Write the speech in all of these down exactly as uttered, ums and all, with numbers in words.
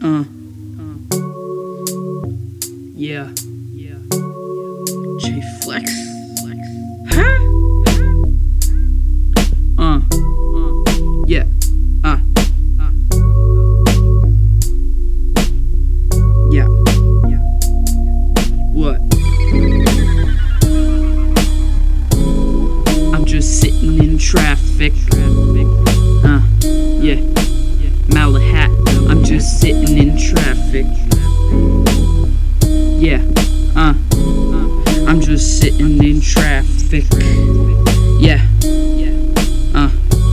Uh, uh, yeah, yeah. J Flex, huh? Uh, uh, yeah, uh, uh, yeah, yeah. What? I'm just sitting in traffic. Uh, yeah. Malahat, I'm just sitting in traffic. Yeah, uh, I'm just sitting in traffic. Yeah, uh,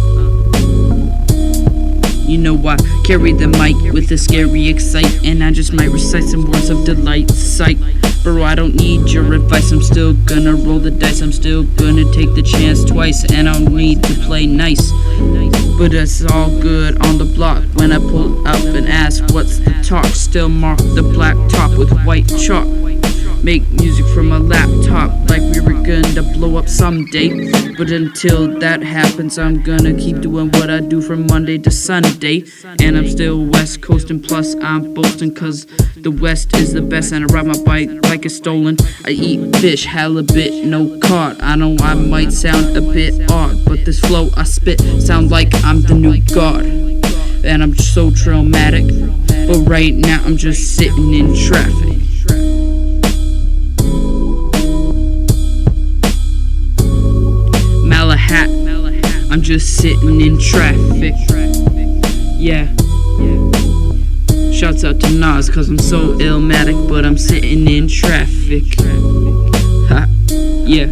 you know I carry the mic with a scary excite, and I just might recite some words of delight. Sight, bro, I don't need your advice. I'm still gonna roll the dice. I'm still gonna take the chance twice, and I don't need to play nice. But it's all good on the block when I pull up and ask what's the talk. Still mark the black top with white chalk. Make music from a laptop like we were gonna blow up someday. But until that happens, I'm gonna keep doing what I do from Monday to Sunday. And I'm still West Coastin', plus I'm boasting, cause the West is the best. And I ride my bike like it's stolen. I eat fish, halibut, no cod. I know I might sound a bit odd, but this flow I spit sound like I'm the new god. And I'm so traumatic, but right now I'm just sitting in traffic. Malahat, I'm just sitting in traffic. Yeah. Shouts out to Nas, cause I'm so illmatic, but I'm sitting in traffic. Ha. Yeah.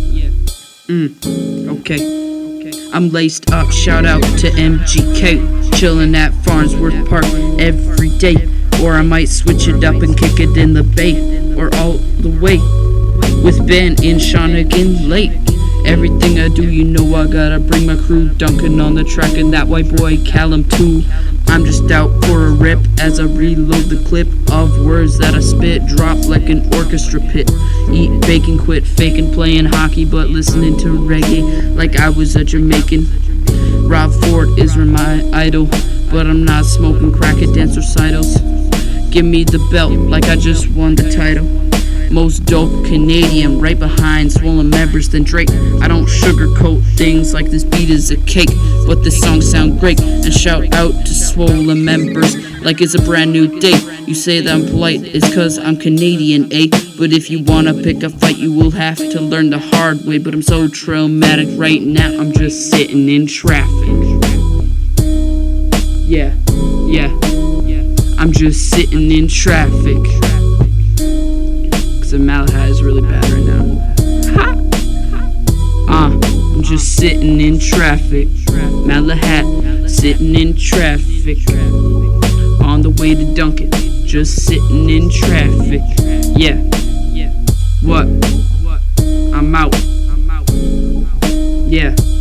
Mm. Okay. I'm laced up, shout out to M G K. Chillin' at Farnsworth Park every day. Or I might switch it up and kick it in the bay, or all the way with Ben in Shawnigan Lake. Everything I do, you know I gotta bring my crew. Duncan on the track and that white boy Callum too. I'm just out for a rip as I reload the clip of words that I spit. Drop like an orchestra pit. Eat bacon, quit faking, playing hockey, but listening to reggae like I was a Jamaican. Rob Ford is my idol, but I'm not smoking crack at dance recitals. Give me the belt like I just won the title. Most dope Canadian, right behind Swollen Members than Drake. I don't sugarcoat things like this beat is a cake, but this song sound great. And shout out to Swollen Members like it's a brand new day. You say that I'm polite, it's cause I'm Canadian, eh? But if you wanna pick a fight, you will have to learn the hard way. But I'm so traumatic right now, I'm just sitting in traffic. Yeah, yeah, I'm just sitting in traffic. The Malahat is really bad right now. Uh, I'm just sitting in traffic. Malahat, sitting in traffic. On the way to Duncan, just sitting in traffic. Yeah. What? I'm out. Yeah.